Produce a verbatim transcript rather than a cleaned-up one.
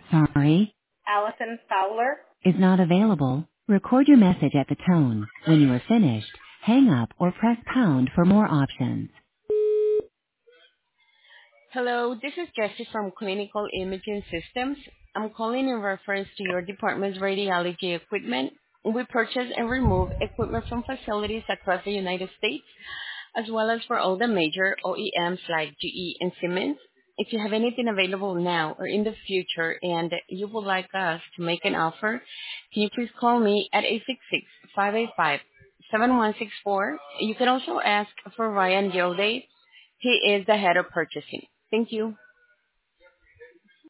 Sorry, Allison Fowler. is not available. Record your message at the tone. When you are finished, hang up or press pound for more options. Hello, this is Jessie from Clinical Imaging Systems. I'm calling in reference to your department's radiology equipment. We purchase and remove equipment from facilities across the United States, as well as for all the major O E Ms like G E and Siemens. If you have anything available now or in the future and you would like us to make an offer, can you please call me at eight six six, five eight five, seven one six four. You can also ask for Ryan Gilday. He is the head of purchasing. Thank you.